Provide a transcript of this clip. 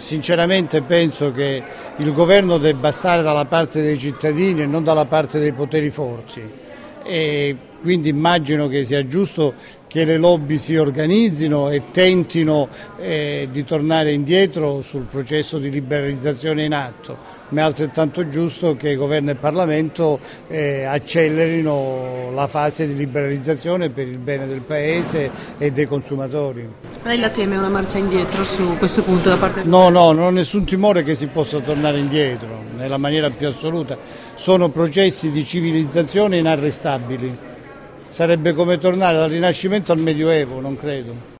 sinceramente penso che il governo debba stare dalla parte dei cittadini e non dalla parte dei poteri forti, e quindi immagino che sia giusto che le lobby si organizzino e tentino di tornare indietro sul processo di liberalizzazione in atto, ma è altrettanto giusto che governo e Parlamento accelerino la fase di liberalizzazione per il bene del Paese e dei consumatori. Lei la teme una marcia indietro su questo punto da parte del No, non ho nessun timore che si possa tornare indietro, nella maniera più assoluta. Sono processi di civilizzazione inarrestabili. Sarebbe come tornare dal Rinascimento al Medioevo, non credo.